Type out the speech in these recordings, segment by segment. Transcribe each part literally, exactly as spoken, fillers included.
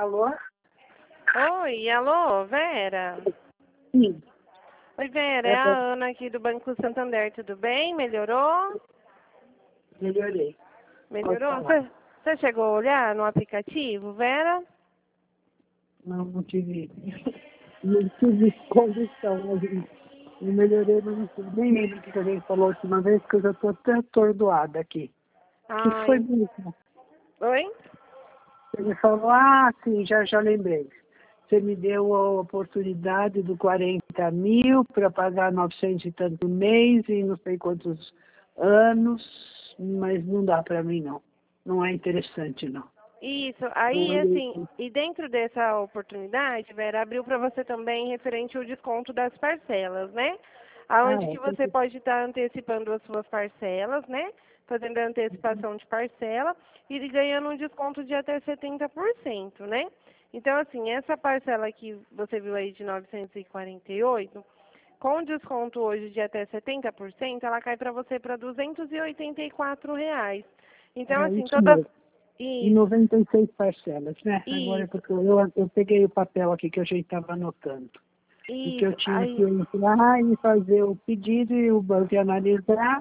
Alô? Oi, alô, Vera? Sim. Oi, Vera, é É a pra... Ana aqui do Banco Santander, tudo bem? Melhorou? Melhorei. Pode Melhorou? falar. Você, você chegou a olhar no aplicativo, Vera? Não, não tive. Não tive condição. Mas não melhorei, mas não tive. Nem lembro o que a gente falou a última vez, porque eu já estou até atordoada aqui. O que foi Ai, mesmo? oi? Você me falou, ah, sim, já, já lembrei. Você me deu a oportunidade do quarenta mil para pagar novecentos e tanto mês e não sei quantos anos, mas não dá para mim, não. Não é interessante, não. Isso, Não aí olhei. assim, e dentro dessa oportunidade, Vera, abriu para você também referente ao desconto das parcelas, né? Ah, Aonde é. que Tem você que... pode estar antecipando as suas parcelas, né? Fazendo a antecipação de parcela e ganhando um desconto de até setenta por cento, né? Então, assim, essa parcela que você viu aí de novecentos e quarenta e oito, com desconto hoje de até setenta por cento, ela cai para você para duzentos e oitenta e quatro reais. Então, É assim, isso toda... mesmo. E Isso, noventa e seis parcelas, né? Agora, isso, porque eu, eu peguei o papel aqui que a gente estava anotando. E que eu isso. tinha que Aí, entrar e fazer o pedido e o banco ia analisar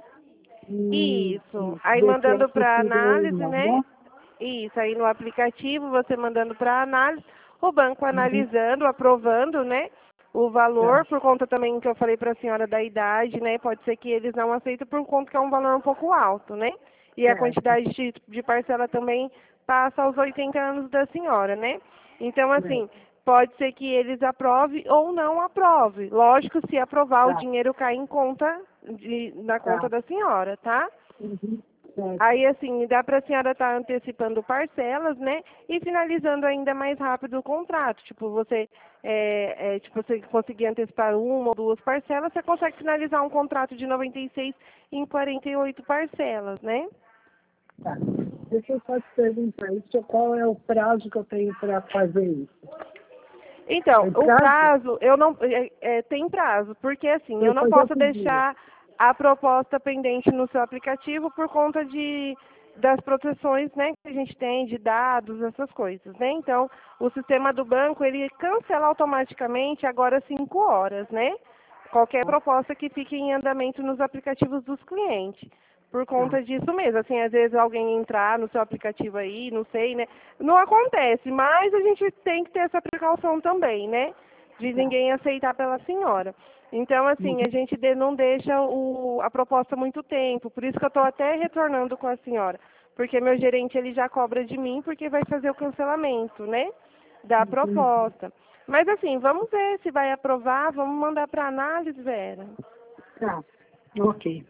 e, isso. e Aí ver se é mandando para possível ou análise, não, né? né? Isso, aí no aplicativo, você mandando para análise, o banco Uhum. analisando, aprovando, né? O Tá, valor, por conta também que eu falei para a senhora da idade, né? Pode ser que eles não aceitem por conta que é um valor um pouco alto, né? E a certo. quantidade de, de parcela também passa aos oitenta anos da senhora, né? Então, É, assim, pode ser que eles aprovem ou não aprovem. Lógico, se aprovar, o tá, dinheiro cai em conta, de, na conta tá. da senhora, tá? Uhum. Certo. Aí, assim, dá para a senhora estar antecipando parcelas, né? E finalizando ainda mais rápido o contrato. Tipo, você, é, é, tipo, você conseguir antecipar uma ou duas parcelas, você consegue finalizar um contrato de noventa e seis em quarenta e oito parcelas, né? Tá. Deixa eu só te perguntar, isso, qual é o prazo que eu tenho para fazer isso? Então, Tem o prazo? prazo, eu não, é, é, tem prazo, porque assim, Para eu eu não fazer o posso pedido. deixar a proposta pendente no seu aplicativo por conta de, das proteções, né, que a gente tem de dados, essas coisas, né? Então, o sistema do banco, ele cancela automaticamente agora cinco horas, né? Qualquer proposta que fique em andamento nos aplicativos dos clientes. Por Tá. conta disso mesmo, assim, às vezes alguém entrar no seu aplicativo aí, não sei, né? Não acontece, mas a gente tem que ter essa precaução também, né? De Tá. ninguém aceitar pela senhora. Então, assim, a Uhum. gente de- não deixa o, a proposta muito tempo, por isso que eu estou até retornando com a senhora, porque meu gerente ele já cobra de mim porque vai fazer o cancelamento, né? Da Entendi. proposta. Mas assim, vamos ver se vai aprovar, vamos mandar para análise, Vera. Tá. Ok.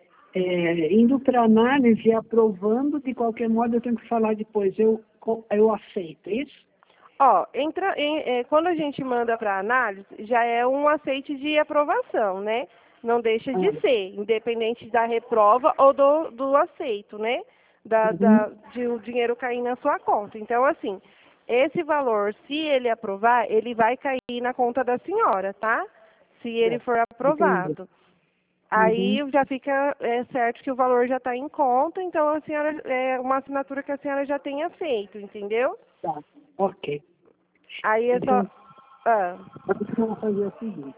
É, indo para análise e aprovando, de qualquer modo eu tenho que falar depois, eu, eu aceito, é isso? Ó, entra, em- é, quando a gente manda para análise, já é um aceite de aprovação, né? Não deixa de Ah, ser, independente da reprova ou do, do aceito, né? Da, uhum, da, de o dinheiro cair na sua conta. Então, assim, esse valor, se ele aprovar, ele vai cair na conta da senhora, tá? Se ele é, for entendi. aprovado. Aí Uhum, já fica é, certo que o valor já está em conta, então a senhora é uma assinatura que a senhora já tenha feito, entendeu? tá, ok. Aí é só. Então, Ah, o que eu vou fazer é o seguinte,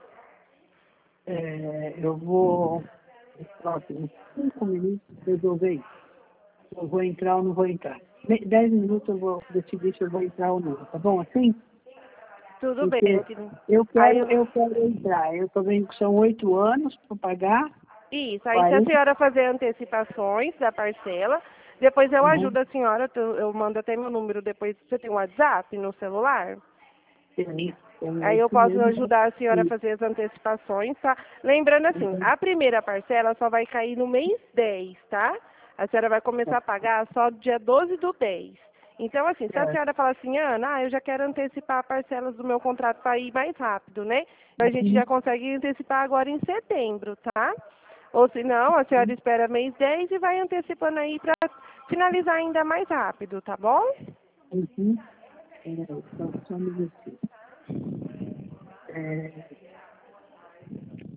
é, eu vou, nos próximos cinco minutos, resolver isso. Eu vou entrar ou não vou entrar. De- Dez minutos eu vou decidir se eu vou entrar ou não, tá bom assim? tudo bem, Porque querido. eu Aí quero, eu. eu quero entrar. Eu estou vendo que são oito anos para pagar, Isso, aí se a quarenta. senhora fazer antecipações da parcela, depois eu Uhum. ajudo a senhora, eu eu mando até meu número depois, você tem um WhatsApp no celular? Tem, tem, é Aí eu isso posso mesmo. ajudar a senhora a E, fazer as antecipações, tá? Lembrando assim, então, a primeira parcela só vai cair no mês dez, tá? A senhora vai começar a pagar só dia doze do dez. Então, assim, se a é, senhora falar assim, Ana, ah, eu já quero antecipar parcelas do meu contrato para ir mais rápido, né? Então, a gente uhum, já consegue antecipar agora em setembro, tá? Ou se não, a senhora espera mês dez e vai antecipando aí para finalizar ainda mais rápido, tá bom? uhum, é, só, só um minutinho. É,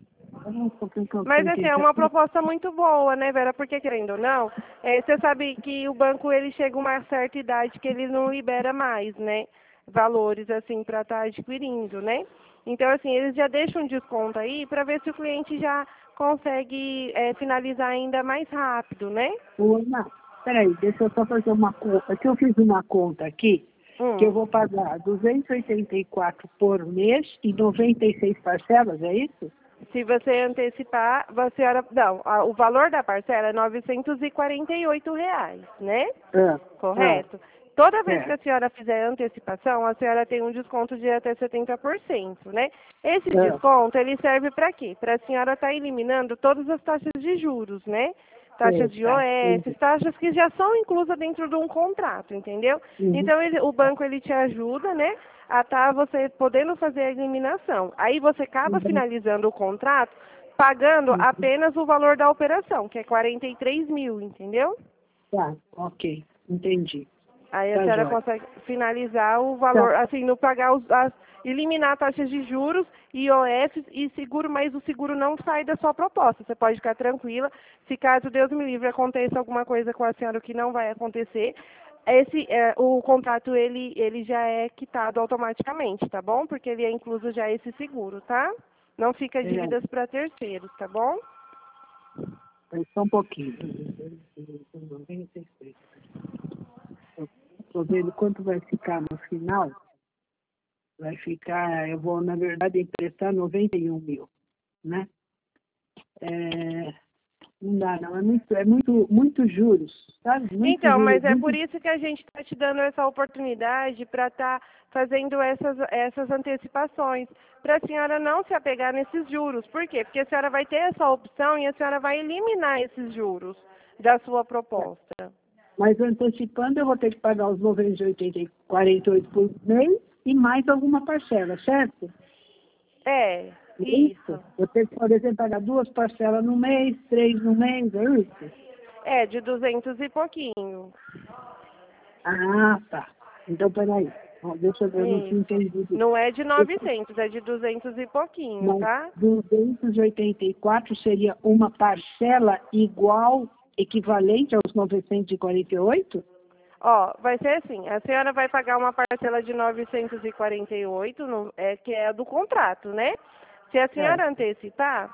Mas assim, é uma proposta muito boa, né, Vera? Porque, querendo ou não, é, você sabe que o banco, ele chega a uma certa idade que ele não libera mais, né? Valores, assim, para estar adquirindo, né? Então, assim, eles já deixam um desconto aí para ver se o cliente já consegue é, finalizar ainda mais rápido, né? Ô, não, peraí, deixa eu só fazer uma conta. Que eu fiz uma conta aqui, que eu Hum. vou pagar duzentos e oitenta e quatro por mês e noventa e seis parcelas, é isso? Se você antecipar, a senhora, não, a- o valor da parcela é novecentos e quarenta e oito reais, né? Ah, ah, Correto? Toda vez que é. a senhora fizer antecipação, a senhora tem um desconto de até setenta por cento, né? Esse Ah, desconto, ele serve para quê? Para a senhora estar eliminando todas as taxas de juros, né? é, Taxas de tá, O S, entendi. taxas que já são inclusas dentro de um contrato, entendeu? Uhum, Então, ele- o banco, ele te ajuda, né? A estar você podendo fazer a eliminação. Aí você acaba uhum, finalizando o contrato pagando uhum. apenas o valor da operação, que é quarenta e três mil, entendeu? Tá, ok, entendi. Aí a Tá, senhora jóia. consegue finalizar o Tá, valor, assim, no pagar os, as, eliminar taxas de juros, I O F e seguro, mas o seguro não sai da sua proposta. Você pode ficar tranquila. Se caso Deus me livre aconteça alguma coisa com a senhora, o que não vai acontecer, esse é, o contrato ele ele já é quitado automaticamente, tá bom? Porque ele é incluso já esse seguro, tá? Não fica peraí, dívidas para terceiros, tá bom? peraí, só um pouquinho. Eu tô vendo quanto vai ficar no final. Vai ficar, eu vou, na verdade, emprestar noventa e um mil, né? É, não dá, não. É muito, é muito, muito juros, sabe? Muito Então, juros, mas é por muito. isso que a gente está te dando essa oportunidade para estar fazendo essas, essas antecipações, para a senhora não se apegar nesses juros. Por quê? Porque a senhora vai ter essa opção e a senhora vai eliminar esses juros da sua proposta. Mas antecipando, eu vou ter que pagar os novecentos e oitenta e quarenta e oito por mês e mais alguma parcela, certo? É, É isso? isso. Eu tenho que, por exemplo, pagar duas parcelas no mês, três no mês, é isso? É, de duzentos e pouquinho. Ah, tá. Então, peraí. Ó, deixa eu ver, eu não tinha Isso. entendido. Não é de Esse- novecentos, é de duzentos e pouquinho, Mas tá? duzentos e oitenta e quatro seria uma parcela igual, equivalente aos novecentos e quarenta e oito? Ó, vai ser assim, a senhora vai pagar uma parcela de novecentos e quarenta e oito, no- é, que é a do contrato, né? Se a É. senhora antecipar,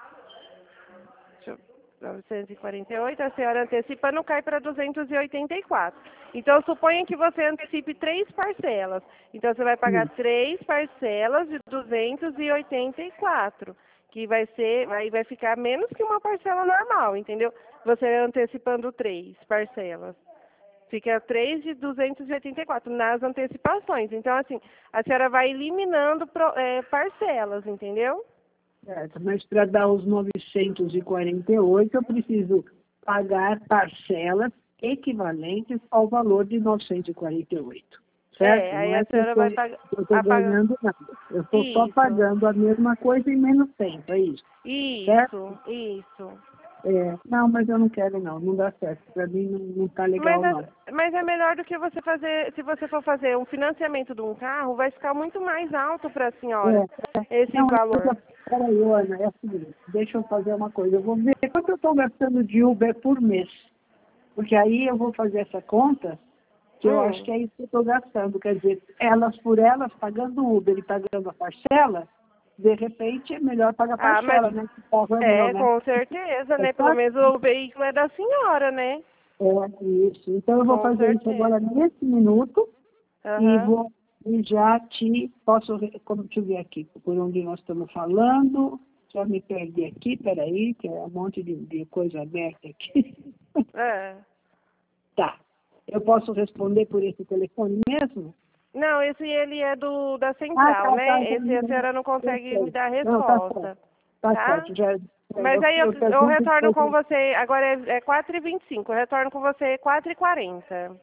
deixa eu- novecentos e quarenta e oito, a senhora antecipa, não cai para duzentos e oitenta e quatro. Então, suponha que você antecipe três parcelas. Então, você vai pagar Hum. três parcelas de duzentos e oitenta e quatro, que vai ser, aí vai ficar menos que uma parcela normal, entendeu? Você antecipando três parcelas. Fica três de duzentos e oitenta e quatro nas antecipações. Então, assim, a senhora vai eliminando pro- é, parcelas, entendeu? Certo, mas para dar os novecentos e quarenta e oito, eu preciso pagar parcelas equivalentes ao valor de novecentos e quarenta e oito. É, Certo? aí Não a é que eu senhora vai pagar. estou ganhando nada. Eu estou só Isso, pagando a mesma coisa em menos tempo, é isso. Certo? isso, isso. É, não, mas eu não quero não, não dá certo. Para mim não está Mas legal é, não. mas é melhor do que você fazer, se você for fazer um financiamento de um carro, vai ficar muito mais alto para a senhora, É, é, esse não, valor. peraí, Ana, é o seguinte, deixa eu fazer uma coisa. Eu vou ver quanto eu estou gastando de Uber por mês. Porque aí eu vou fazer essa conta, que eu acho Hum. que é isso que eu estou gastando. Quer dizer, elas por elas, pagando o Uber e pagando a parcela, de repente é melhor pagar a Ah, mas parcela, né? Que o carro é meu, é, né? com certeza, É né? Pelo certo? menos o veículo é da senhora, né? É isso. Então eu vou Com fazer isso agora certeza. nesse minuto e Aham. vou e já te posso re- como te ver aqui, por onde nós estamos falando. Já me perdi aqui, peraí, que é um monte de, de coisa aberta aqui. É. Tá. Eu posso responder por esse telefone mesmo? Não, esse ele é do da Ah, central, tá, tá, né? tá, Esse a tá. senhora não Eu consegue me sei. dar Não, tá certo. resposta, Tá tá? certo. Já, Mas eu, aí eu, eu eu pergunto retorno depois. com você, agora é, é quatro e vinte e cinco, eu retorno com você quatro e quarenta,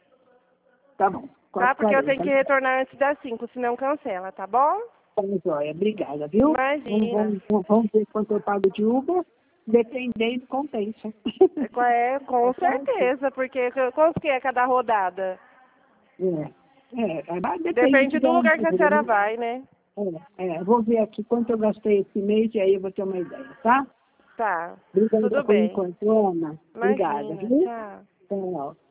Tá bom. tá? Porque eu tenho quatro e quarenta. que retornar antes das cinco, senão cancela, tá bom? Tá, joia. Obrigada, viu? Vamos, Imagina. vamos, vamos ver quanto eu pago de Uber. Dependendo, compensa. É, co- é, Tá com certo? certeza, porque c- quanto que é cada rodada? É. É, é, mas depende Depende de do lugar onde que a for, senhora né? vai, né? É, é, vou ver aqui quanto eu gastei esse mês e aí eu vou ter uma ideia, tá? Tá. Obrigada Tudo por bem. enquanto, Ana. Obrigada, Imagina, viu? tchau. Tchau.